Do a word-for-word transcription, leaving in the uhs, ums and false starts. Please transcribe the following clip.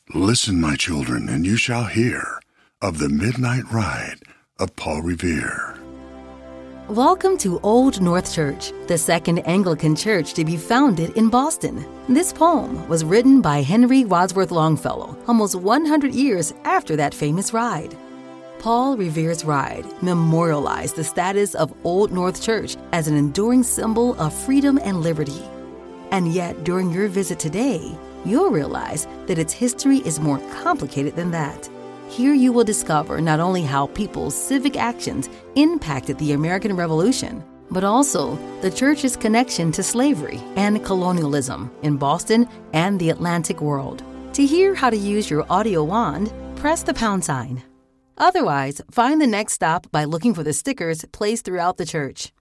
Listen, my children, and you shall hear of the midnight ride of Paul Revere. Welcome to Old North Church, the second Anglican church to be founded in Boston. This poem was written by Henry Wadsworth Longfellow almost one hundred years after that famous ride. Paul Revere's ride memorialized the status of Old North Church as an enduring symbol of freedom and liberty. And yet, during your visit today, you'll realize that its history is more complicated than that. Here you will discover not only how people's civic actions impacted the American Revolution, but also the church's connection to slavery and colonialism in Boston and the Atlantic world. To hear how to use your audio wand, press the pound sign. Otherwise, find the next stop by looking for the stickers placed throughout the church.